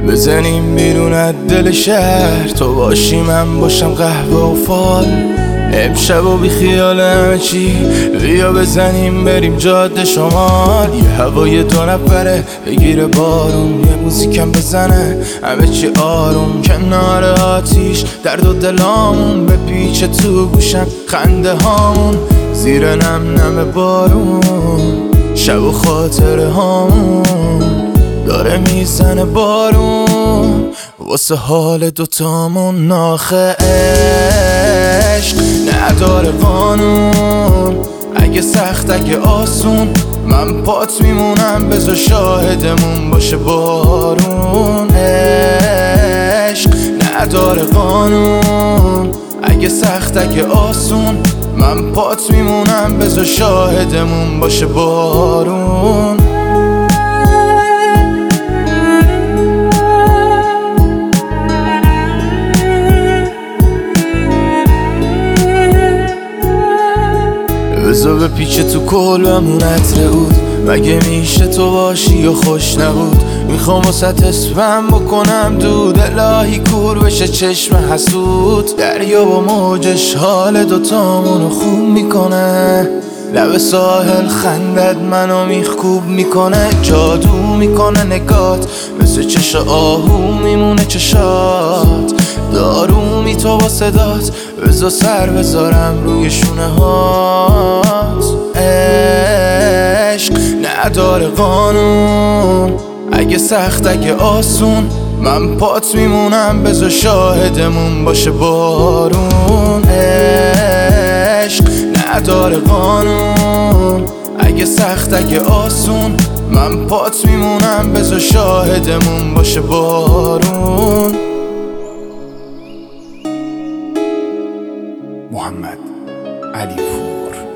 بزنیم بیرون از دل شهر، تو باشی من باشم قهوه و فال. امشب و بی خیال همه چی، بیا بزنیم بریم جاده شمال. یه هوای دو نفره بگیره بارون، یه موزیکم بزنه همه چی آروم. کنار آتیش درد و دلامون بپیچه تو گوشم خنده هامون. زیر نم نم بارون شب و خاطره هامون داره میزنه بارون واسه حال دوتامون. آخه عشق نداره قانون، اگه سخت اگه آسون من پات میمونم، بذار شاهدمون باشه بارون. عشق نداره قانون، اگه سخت اگه آسون من پات میمونم، بذار شاهدمون باشه بارون. بذار بپیچه تو کلبمون عطر عود، مگه میشه تو باشی یا خوش نبود. میخوام واسه اسمم بکنم دود، الهی کور بشه چشم حسود. دریا با موجش حال دوتامونو خوب میکنه، لب ساحل خندت منو میخکوب میکنه. جادو میکنه نگات مثل چش آهو میمونه چشات. دارو می تو با صدات، بذار سر بذارم روی شونه هات. عشق نداره قانون، اگه سخت اگه آسون من پات میمونم، بذار شاهدمون باشه بارون. عشق نداره قانون، اگه سخت اگه آسون من پات میمونم، بذار شاهدمون باشه بارون. محمد علی پور.